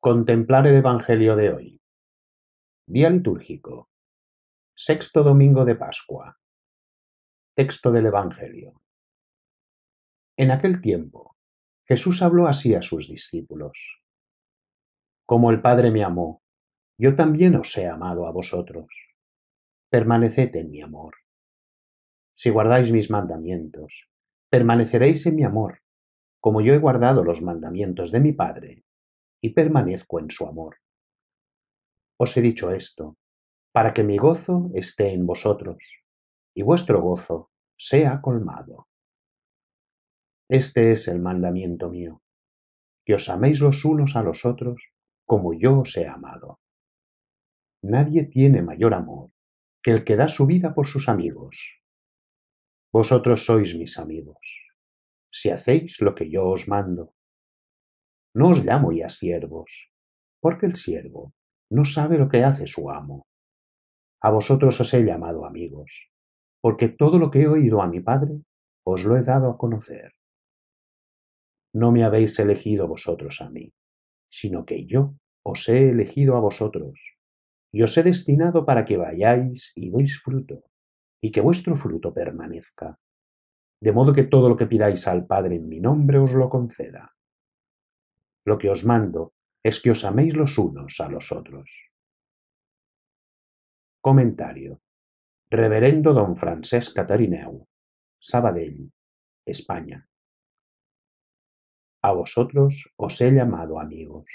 Contemplar el Evangelio de hoy. Día litúrgico. Sexto domingo de Pascua. Texto del Evangelio. En aquel tiempo, Jesús habló así a sus discípulos. Como el Padre me amó, yo también os he amado a vosotros. Permaneced en mi amor. Si guardáis mis mandamientos, permaneceréis en mi amor, como yo he guardado los mandamientos de mi Padre, y permanezco en su amor. Os he dicho esto, para que mi gozo esté en vosotros, y vuestro gozo sea colmado. Este es el mandamiento mío, que os améis los unos a los otros como yo os he amado. Nadie tiene mayor amor que el que da su vida por sus amigos. Vosotros sois mis amigos, si hacéis lo que yo os mando. No os llamo ya siervos, porque el siervo no sabe lo que hace su amo. A vosotros os he llamado amigos, porque todo lo que he oído a mi Padre os lo he dado a conocer. No me habéis elegido vosotros a mí, sino que yo os he elegido a vosotros, y os he destinado para que vayáis y deis fruto, y que vuestro fruto permanezca, de modo que todo lo que pidáis al Padre en mi nombre os lo conceda. Lo que os mando es que os améis los unos a los otros. Comentario. Reverendo don Francesc Catarineu, Sabadell, España. A vosotros os he llamado amigos.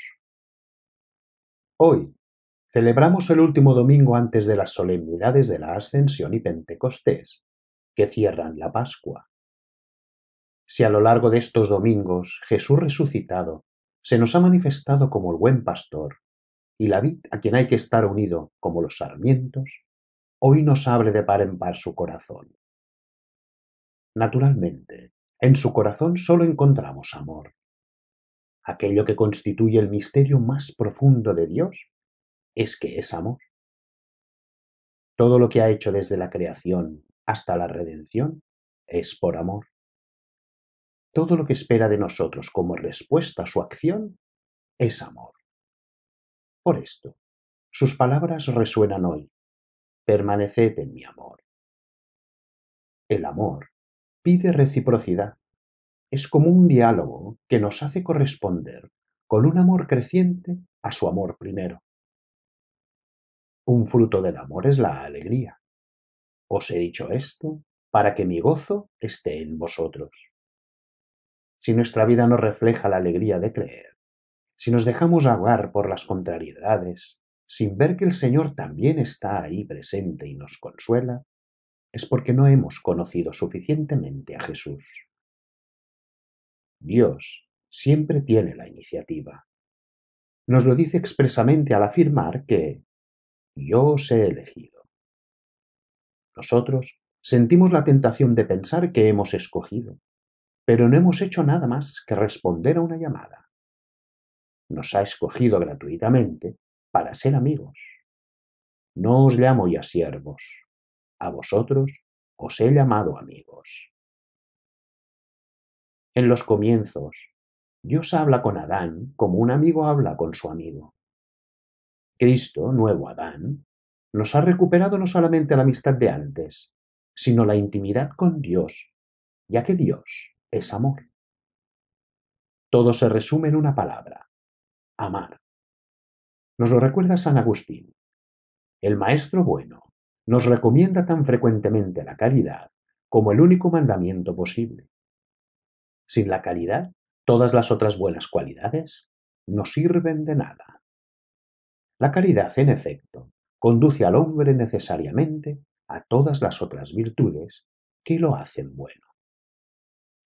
Hoy celebramos el último domingo antes de las solemnidades de la Ascensión y Pentecostés, que cierran la Pascua. Si a lo largo de estos domingos Jesús resucitado se nos ha manifestado como el buen pastor y la vid a quien hay que estar unido como los sarmientos, hoy nos abre de par en par su corazón. Naturalmente, en su corazón solo encontramos amor. Aquello que constituye el misterio más profundo de Dios es que es amor. Todo lo que ha hecho desde la creación hasta la redención es por amor. Todo lo que espera de nosotros como respuesta a su acción es amor. Por esto, sus palabras resuenan hoy. Permaneced en mi amor. El amor pide reciprocidad. Es como un diálogo que nos hace corresponder con un amor creciente a su amor primero. Un fruto del amor es la alegría. Os he dicho esto para que mi gozo esté en vosotros. Si nuestra vida no refleja la alegría de creer, si nos dejamos ahogar por las contrariedades, sin ver que el Señor también está ahí presente y nos consuela, es porque no hemos conocido suficientemente a Jesús. Dios siempre tiene la iniciativa. Nos lo dice expresamente al afirmar que yo os he elegido. Nosotros sentimos la tentación de pensar que hemos escogido, pero no hemos hecho nada más que responder a una llamada. Nos ha escogido gratuitamente para ser amigos. No os llamo ya siervos, a vosotros os he llamado amigos. En los comienzos, Dios habla con Adán como un amigo habla con su amigo. Cristo, nuevo Adán, nos ha recuperado no solamente la amistad de antes, sino la intimidad con Dios, ya que Dios es amor. Todo se resume en una palabra: amar. Nos lo recuerda San Agustín. El Maestro bueno nos recomienda tan frecuentemente la caridad como el único mandamiento posible. Sin la caridad, todas las otras buenas cualidades no sirven de nada. La caridad, en efecto, conduce al hombre necesariamente a todas las otras virtudes que lo hacen bueno.